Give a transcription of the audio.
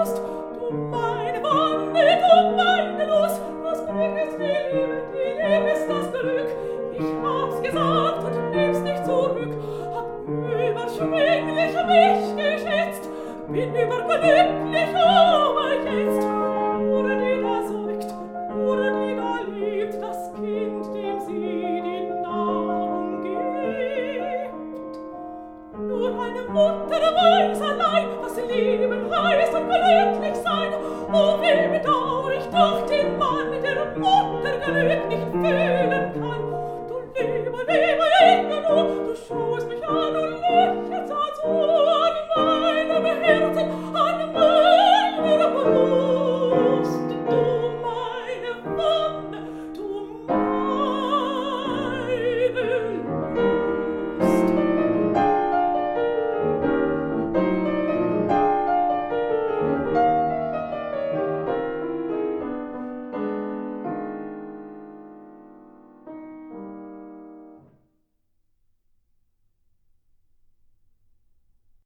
Lust, du meine Wonne, du meine Lust, das Glück ist die Liebe ist das Glück. Ich hab's gesagt und nehm's nicht zurück, hab überschwänglich mich geschätzt, bin überglücklich aber jetzt. Oder die da säugt, oder die da liebt, das Kind, dem sie die Nahrung gibt. Nur eine Mutter weiß allein, was Leben heißt und glücklich sein. Oh, wie bedauer ich doch den Mann, der Mutter Glück nicht fühlen kann. Du lebe, lebe, lebe, du,